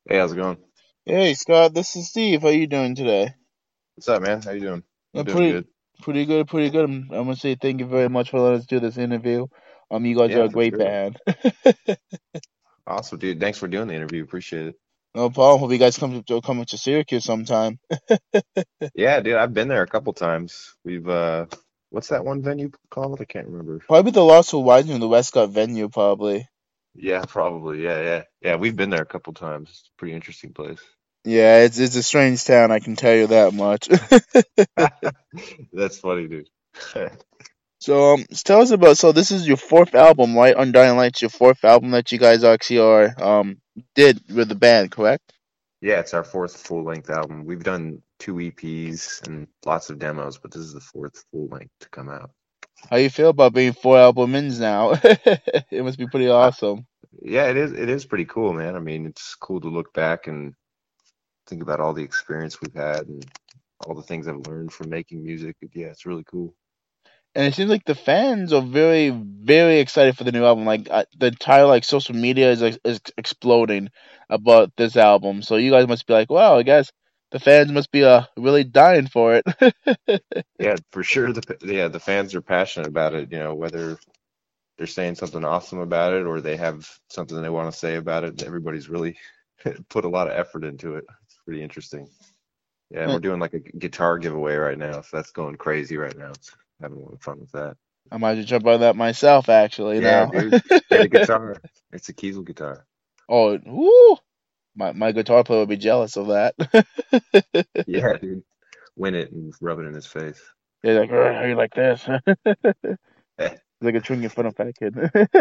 Hey, how's it going? Hey Scott, this is Steve. How you doing today? What's up, man? How you doing? I'm I'm doing pretty, good. pretty good, pretty good. I'm gonna say thank you very much for letting us do this interview. You guys are Yeah, a for great sure. band. Awesome, dude. Thanks for doing the interview. Appreciate it. No problem. Hope you guys come to Syracuse sometime. Yeah, dude, I've been there a couple times. What's that one venue called? I can't remember. Probably the Lost Horizon in the Westcott venue, probably. Yeah, probably. Yeah. We've been there a couple times. It's a pretty interesting place. Yeah, it's a strange town. I can tell you that much. That's funny, dude. Tell us about. So this is your fourth album, right? Undying Light's your fourth album that you guys actually are did with the band, correct? Yeah, it's our fourth full-length album. We've done two EPs and lots of demos, but this is the fourth full length to come out. How you feel about being four album ins now? It must be pretty Uh, awesome. yeah, it is pretty cool, man. I mean, it's cool to look back and think about all the experience we've had and all the things I've learned from making music. Yeah, it's really cool. And it seems like the fans are very, very excited for the new album. Like the entire like social media is exploding about this album. So you guys must be like, wow, I guess the fans must be really dying for it. Yeah, for sure. The fans are passionate about it. Whether they're saying something awesome about it or they have something they want to say about it. Everybody's really put a lot of effort into it. It's pretty interesting. Yeah, and we're doing like a guitar giveaway right now, so that's going crazy right now. It's having a lot of fun with that. I might just jump on that myself actually Yeah, now. dude, get a guitar. It's a Kiesel guitar. Oh, woo! My guitar player would be jealous of that. Yeah, dude, win it and rub it in his face. They're like, "Ugh, how you like this?" Like a chewing in front of fat kid.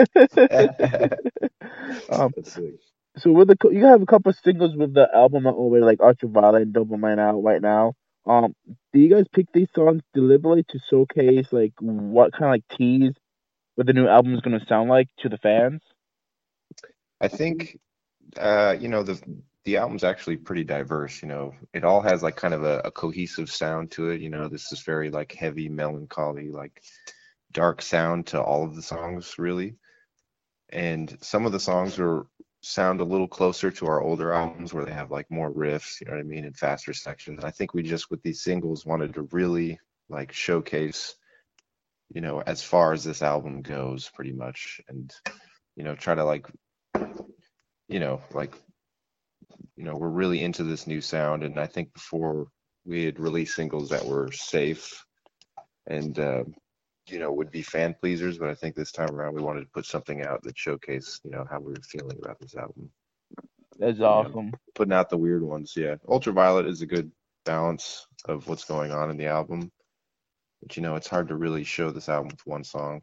um, That's sick. So with you have a couple of singles with the album out already, like Ultraviolet and Dopamine out right now. Um, do you guys pick these songs deliberately to showcase like what kind of like tease what the new album is going to sound like to the fans? I think the album's actually pretty diverse. It all has like kind of a cohesive sound to it. This is very like heavy, melancholy, like dark sound to all of the songs, really. And some of the songs are sound a little closer to our older albums where they have like more riffs, you know what I mean, and faster sections. And I think we just with these singles wanted to really like showcase, as far as this album goes, pretty much, and try to like, like we're really into this new sound. And I think before we had released singles that were safe and would be fan pleasers, but I think this time around we wanted to put something out that showcased, how we were feeling about this album. That's You know, awesome. putting out the weird ones. Yeah, Ultraviolet is a good balance of what's going on in the album, but it's hard to really show this album with one song.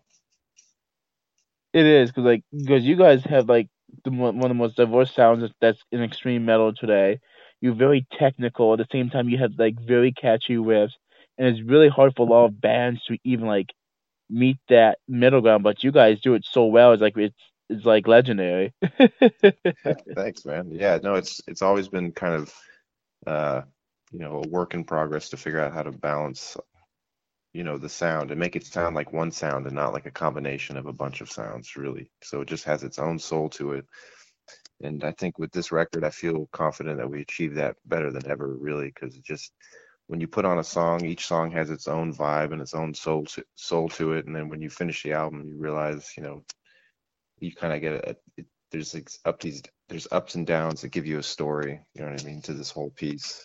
It is because you guys have like one of the most diverse sounds that's in extreme metal today. You're very technical at the same time. You have like very catchy riffs, and it's really hard for a lot of bands to even like meet that middle ground, but you guys do it so well. It's like legendary. Thanks, man. Yeah, no, it's always been kind of uh, a work in progress to figure out how to balance, the sound and make it sound like one sound and not like a combination of a bunch of sounds, really. So it just has its own soul to it. And I think with this record, I feel confident that we achieved that better than ever, really, because it just when you put on a song, each song has its own vibe and its own soul to it. And then when you finish the album, you realize, you kind of get there's like there's ups and downs that give you a story. You know what I mean, to this whole piece.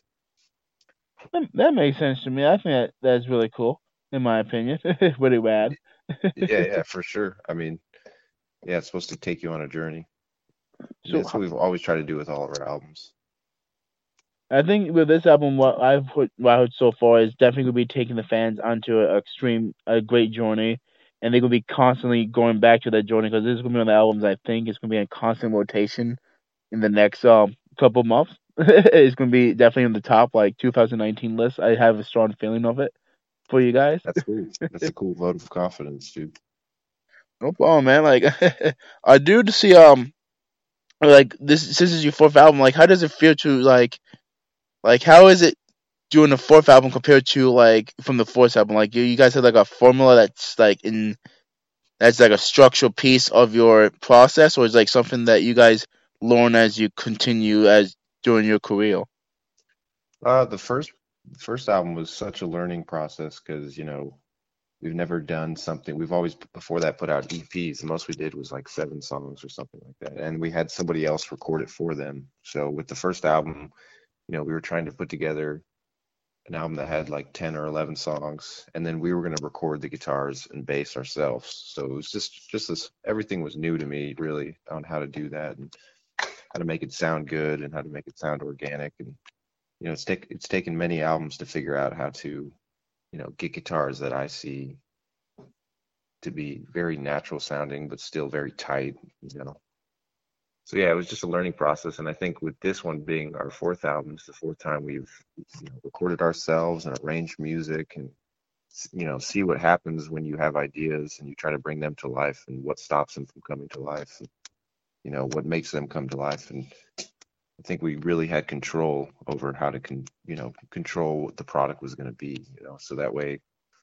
That makes sense to me. I think that's really cool, in my opinion. Really bad. Yeah, for sure. I mean, yeah, it's supposed to take you on a journey. So That's what we've always tried to do with all of our albums. I think with this album, what I heard so far is definitely gonna be taking the fans onto a great journey, and they're gonna be constantly going back to that journey because this is gonna be one of the albums I think is gonna be in constant rotation in the next couple months. It's gonna be definitely in the top like 2019 list. I have a strong feeling of it for you guys. That's cool. That's a cool vote of confidence, dude. No problem, man. Like I do to see like this is your fourth album. Like how does it feel to like how is it doing the fourth album compared to like from the fourth album? Like you guys have like a formula that's like a structural piece of your process, or is like something that you guys learn as you continue as during your career? The first album was such a learning process because, we've never done something. We've always before that put out EPs. The most we did was like 7 songs or something like that. And we had somebody else record it for them. So with the first album, we were trying to put together an album that had like 10 or 11 songs, and then we were going to record the guitars and bass ourselves. So it was just this, everything was new to me really on how to do that and how to make it sound good and how to make it sound organic. And it's taken many albums to figure out how to, get guitars that I see to be very natural sounding but still very tight, you know. So yeah, it was just a learning process, and I think with this one being our fourth album, it's the fourth time we've recorded ourselves and arranged music, and see what happens when you have ideas and you try to bring them to life, and what stops them from coming to life, and what makes them come to life. And I think we really had control over how to control what the product was going to be, so that way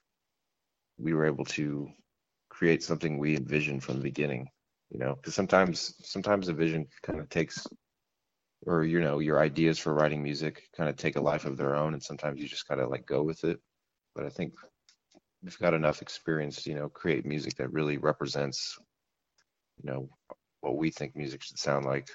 we were able to create something we envisioned from the beginning. Because sometimes the vision kind of takes, or your ideas for writing music kind of take a life of their own, and sometimes you just gotta like go with it. But I think we've got enough experience to create music that really represents you know what we think music should sound like.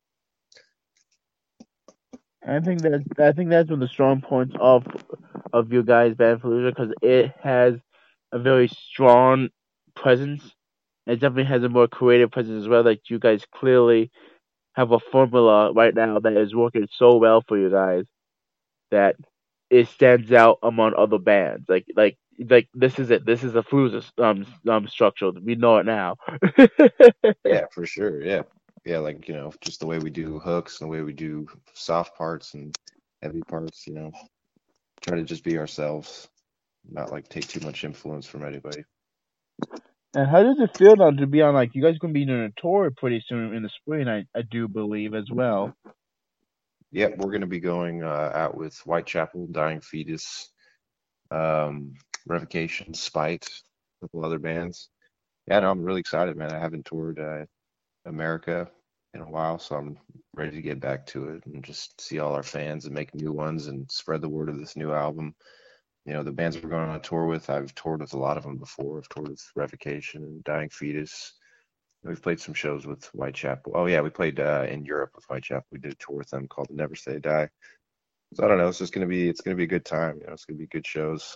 I think that's one of the strong points of your guys' band Fallujah, because it has a very strong presence. It definitely has a more creative presence as well. Like you guys clearly have a formula right now that is working so well for you guys that it stands out among other bands. Like this is it. This is a Fallujah structure. We know it now. Yeah, for sure. Yeah, yeah, like just the way we do hooks and the way we do soft parts and heavy parts. Try to just be ourselves, not like take too much influence from anybody. And how does it feel now to be on, like, you guys gonna be doing a tour pretty soon in the spring? I do believe as well. Yep, we're gonna be going out with Whitechapel, Dying Fetus, um, Revocation, Spite, a couple other bands. Yeah, no, I'm really excited, man. I haven't toured America in a while, so I'm ready to get back to it and just see all our fans and make new ones and spread the word of this new album. The bands we're going on a tour with, I've toured with a lot of them before. I've toured with Revocation and Dying Fetus. We've played some shows with Whitechapel. Oh yeah, we played in Europe with Whitechapel. We did a tour with them called Never Say Die. So I don't know. It's gonna be a good time. It's gonna be good shows.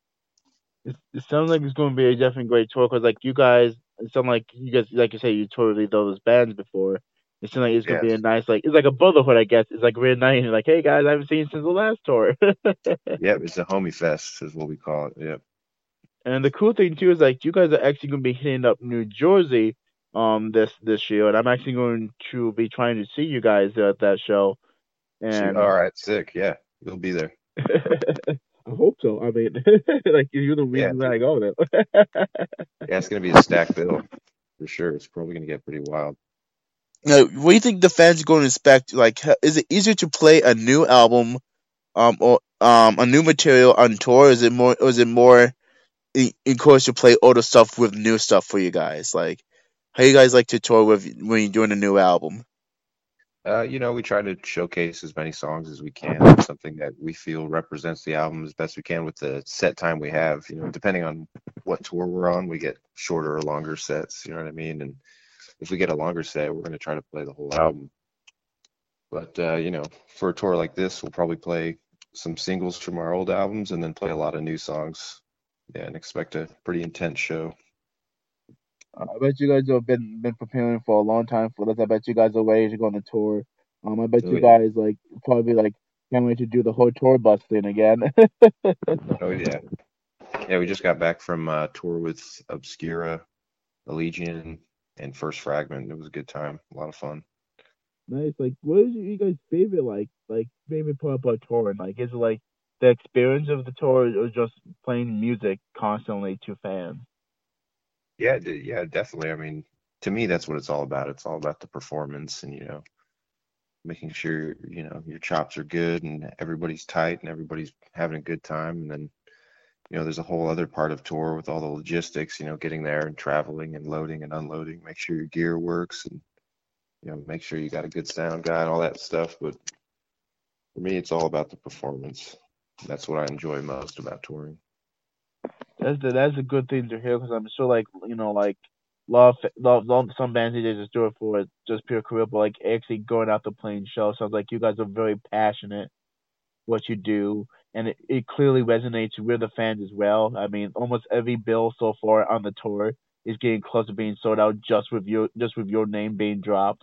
It sounds like it's gonna be a definitely great tour, because like you guys, it sounds like you guys, like you say, you toured with those bands before. It sounds like it's gonna be a Yes. nice, like, it's like a brotherhood, I guess. It's like reuniting. Like, hey guys, I haven't seen you since the last tour. Yep. It's a homie fest is what we call it. Yep. And the cool thing too is, like, you guys are actually gonna be hitting up New Jersey this year, and I'm actually going to be trying to see you guys at that show. Shoot. And All right. Sick. Yeah. You'll be there. I hope so. I mean, like, you're the Yeah. reason why I go there. Yeah. It's gonna be a stacked bill for sure. It's probably gonna get pretty wild. What do you think the fans are going to expect? Like, is it easier to play a new album, or a new material on tour? Or is it more encouraged to play older stuff with new stuff for you guys? Like, how you guys like to tour with when you're doing a new album? We try to showcase as many songs as we can, something that we feel represents the album as best we can with the set time we have. Depending on what tour we're on, we get shorter or longer sets, you know what I mean? And if we get a longer set, we're going to try to play the whole album. But, for a tour like this, we'll probably play some singles from our old albums and then play a lot of new songs. Yeah, and expect a pretty intense show. I bet you guys have been preparing for a long time for this. I bet you guys are ready to go on the tour. I bet Oh, you yeah. guys, like, probably, like, can't wait to do the whole tour bus thing again. Oh, yeah. Yeah, we just got back from tour with Obscura, Allegiant, and First Fragment. It was a good time, a lot of fun. Nice. Like, what is you guys' favorite, like favorite part about touring? Like, is it like the experience of the tour, or just playing music constantly to fans? Yeah, yeah, definitely. I mean, to me, that's what it's all about. It's all about the performance and, making sure, your chops are good and everybody's tight and everybody's having a good time. And then, there's a whole other part of tour with all the logistics, getting there and traveling and loading and unloading, make sure your gear works and, make sure you got a good sound guy and all that stuff. But For me, it's all about the performance. That's what I enjoy most about touring. That's a good thing to hear because I'm sure like like love some bands they just do it for just pure career, but like actually going out to playing shows sounds like you guys are very passionate what you do, and it clearly resonates with the fans as well. I mean, almost every bill so far on the tour is getting close to being sold out just with your name being dropped.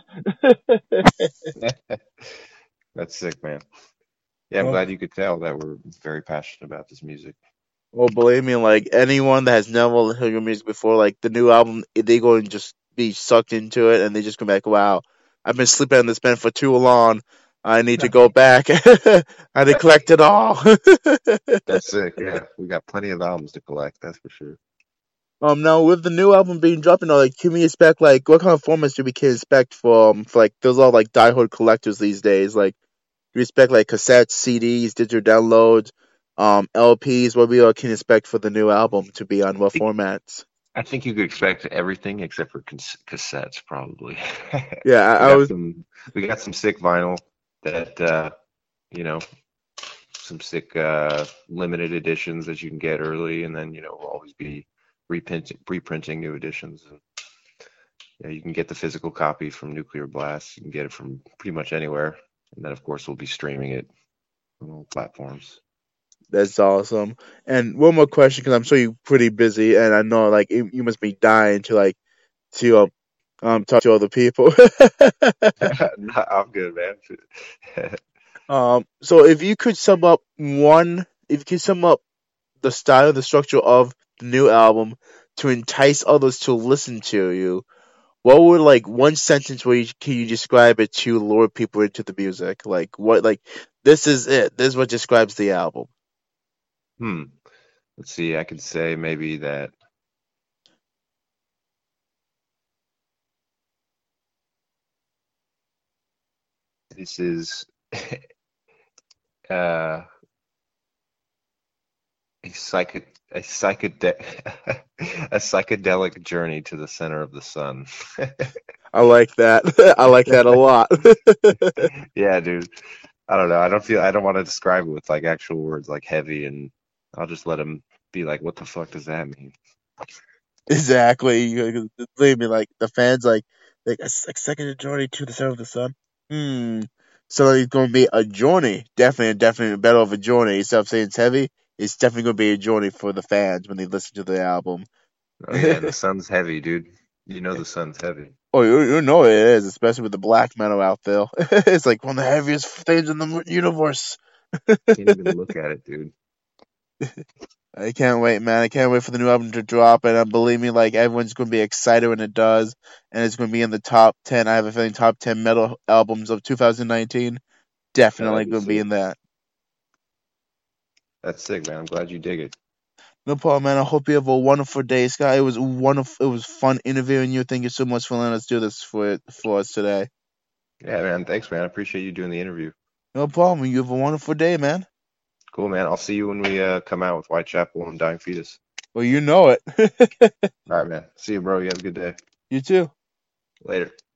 That's sick, man. Yeah, I'm Oh, glad you could tell that we're very passionate about this music. well, believe me, like anyone that has never heard your music before, like the new album, they go and just be sucked into it, and they just come back, wow, I've been sleeping on this band for too long. I need to go back. I need to collect it all. That's sick. Yeah, we got plenty of albums to collect, that's for sure. Now with the new album being dropped, like, can we expect like what kind of formats do we can expect for like those are like diehard collectors these days? Like, do we expect like cassettes, CDs, digital downloads, LPs? What we all can expect for the new album to be on I what think formats? I think you could expect everything except for cassettes, probably. Yeah, We I got was. some sick vinyl that you know, some sick limited editions that you can get early, and then we'll always be reprinting new editions. And you can get the physical copy from Nuclear Blast. You can get it from pretty much anywhere, and then of course we'll be streaming it on all platforms. That's awesome. And one more question, because I'm sure you're pretty busy, and I know like you must be dying to like to talk to other people. Nah, I'm good, man. So if you could sum up if you could sum up the style, the structure of the new album to entice others to listen to you, what would like one sentence where can you describe it to lure people into the music? Like what, like this is it. This is what describes the album. Hmm. Let's see. I could say maybe that this is uh, a a psychedelic journey to the center of the sun. I like that. I like that a lot. Yeah, dude. I don't know. I don't want to describe it with like actual words like heavy, and I'll just let them be like, what the fuck does that mean? Exactly. Believe me, like the fans, like a second journey to the center of the sun. Hmm. So it's going to be a journey. Definitely better of a journey. Instead of saying it's heavy, it's definitely going to be a journey for the fans when they listen to the album. Oh yeah, and the sun's heavy, dude. You know the sun's heavy. Oh, you know it is, especially with the black metal out there. It's like one of the heaviest things in the universe. Can't even look at it, dude. I can't wait, man. I can't wait for the new album to drop, and believe me, like everyone's going to be excited when it does, and it's going to be in the top 10. I have a feeling top 10 metal albums of 2019. Yeah, that'd Definitely be going to be sick. in that. That's sick, man. I'm glad you dig it. No problem, man. I hope you have a wonderful day, Scott. It was wonderful. It was fun interviewing you. Thank you so much for letting us do this for us today. Yeah, man. Thanks, man. I appreciate you doing the interview. No problem. You have a wonderful day, man. Cool, man. I'll see you when we come out with Whitechapel and Dying Fetus. Well, you know it. All right, man. See you, bro. You have a good day. You too. Later.